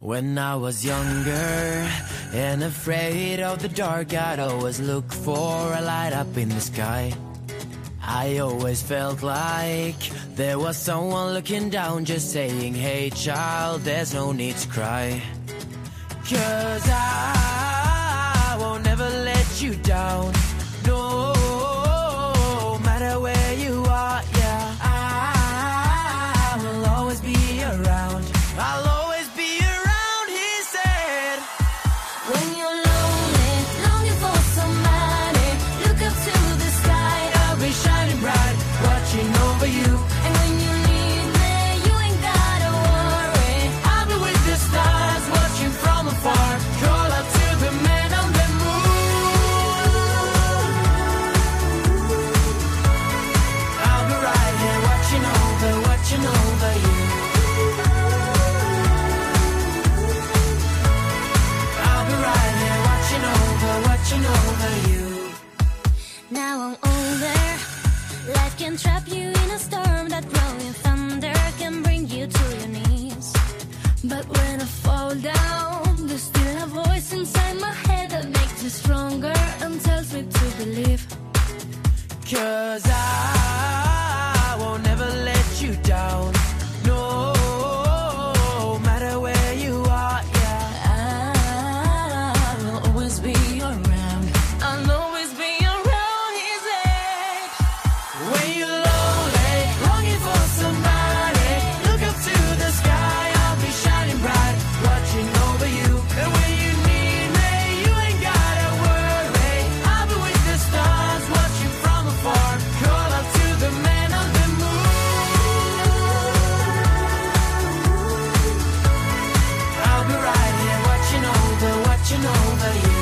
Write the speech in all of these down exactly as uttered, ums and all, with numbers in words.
When I was younger and afraid of the dark, I'd always look for a light up in the sky. I always felt like there was someone looking down, just saying, hey child, there's no need to cry. 'Cause I won't never let you down, no matter where you are, yeah. I will always be around, I'll always be around, he said. When you're lonely, longing for somebody, look up to the sky, I'll be shining bright, watching over you. and when you need me, you ain't gotta worry. I'll be with the stars, watching from afar, call out to the man on the moon. I'll be right here, watching over, watching over you. I'll be right here, watching over, watching over you. Now I'm older, life can trap you in a storm, that rolling thunder can bring you to your knees. But when I fall down, there's still a voice inside my head that makes me stronger and tells me to believe. 'Cause I won't never let you down, no matter where you are, yeah. I will always be around, I'll always be around, he said. When you're lonely, longing for somebody, look up to the sky, I'll be shining bright, watching over you. And when you need me, you ain't gotta worry, I'll be with the stars, watching from afar, call out to the man on the moon. I'll be right here, watching over, watching over you.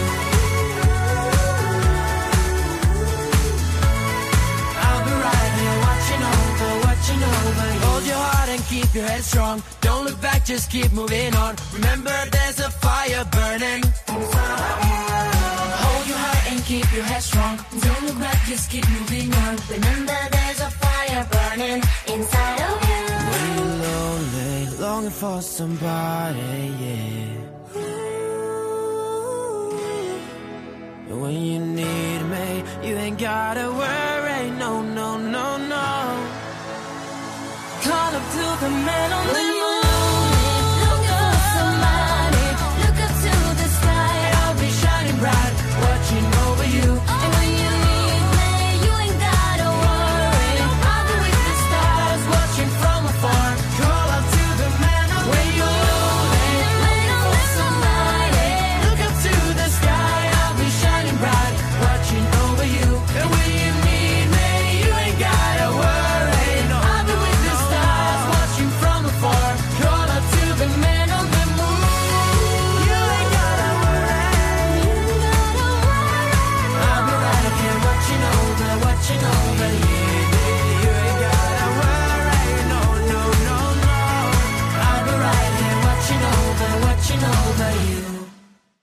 I'll be right here, watching over, watching over you. Hold your heart and keep your head strong, don't look back, just keep moving on. Remember there's a fire burning inside of you. Hold your heart and keep your head strong, don't look back, just keep moving on. Remember there's a fire burning inside of you. When you're lonely, longing for somebody, yeah. And when you need me, you ain't gotta worry, no, no, no, no. Call up to the man on the When moon. you're lonely, looking for somebody, look up to the sky, I'll be shining bright, watching over you. and when you need me, you ain't gotta worry. I'll be with the stars, watching from afar, call out to the man on the moon. Looking for somebody, look up to the sky, I'll be shining bright, watching over you. And when you need me, you ain't gotta worry, no. I'll be with the stars, watching from afar, call out to the man on the moon. You ain't gotta worry, I'll be right here, watching over, watching over you.